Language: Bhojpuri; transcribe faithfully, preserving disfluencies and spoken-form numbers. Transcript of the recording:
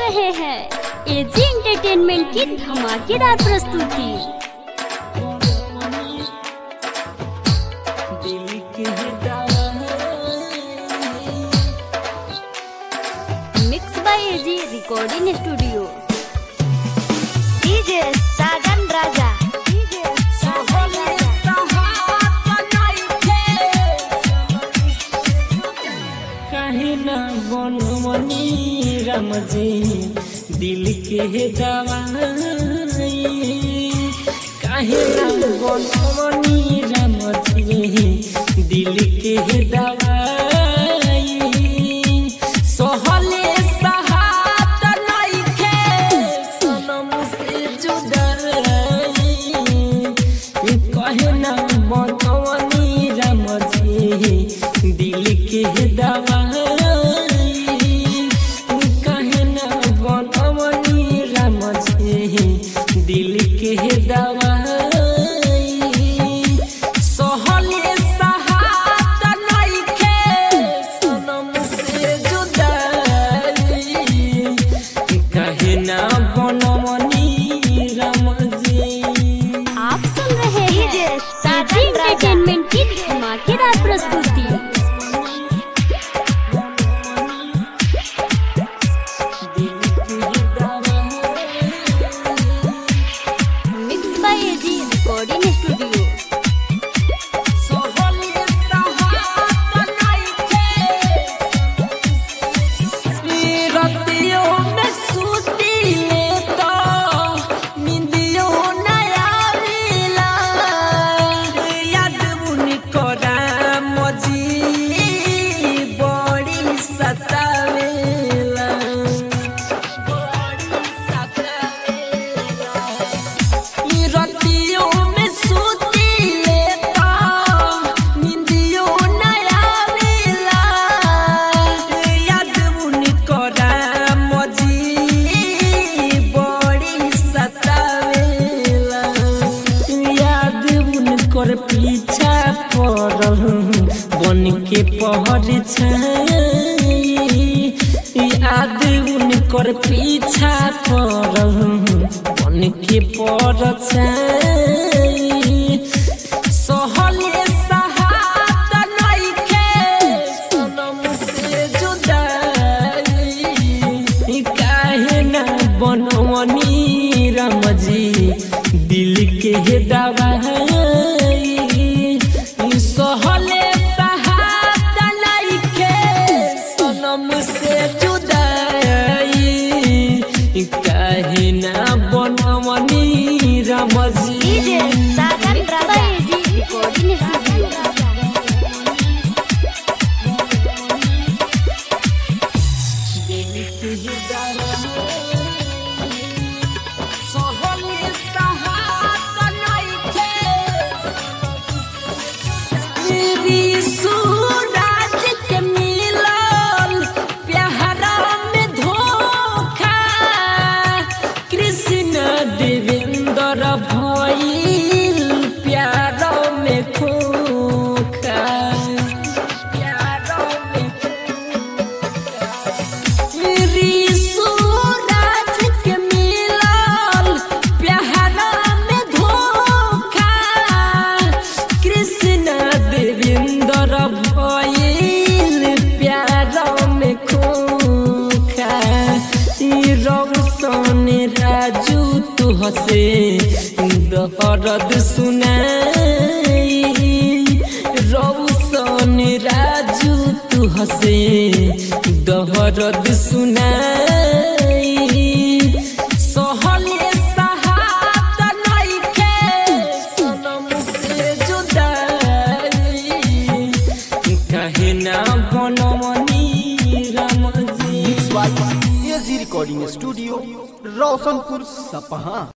रहे हैं एजी एंटरटेनमेंट की धमाकेदार प्रस्तुति। Mix by AG recording studio. DJ Sajan Raja Banmani Ram ji दिल के दवाई काहे ना बनमनी राम जी दिल के दवाई सहले सहात नइखे सनम से जुदाई काहे ना बनमनी राम जी दिल के दवाई दिल के दवाई सहले सहात नइखे सनम से जुदाई काहे ना बनमनी राम जी। आप सुन रहे हैं एजी एंटरटेनमेंट की धमाकेदार प्रस्तुति। पीछा पड़ल बन के पहर याद उनकर पीछा पड़ल बन के पहर सहले सहात नइखे सनम से जुदाई काहे ना बनमनी राम जी दिल के दवाई सहले सहात नइखे सनम से जुदाई काहे ना Banmani Ram ji. DJ Sajan Raja recording studio. भइल प्यार में खोखा प्यार में रिसु राज के मिलल प्यार में धोखा कृष्ण देवेंद्र भइल प्यार में खोखा रौशन राजू तू हसे दर्द सुनाई रौशन राजू तू हसे दर्द सुनाई सहले सहात नइखे सनम से जुदाई काहे ना बनमनी राम जी। एजी रिकॉर्डिंग स्टूडियो रोशनपुर सपहा।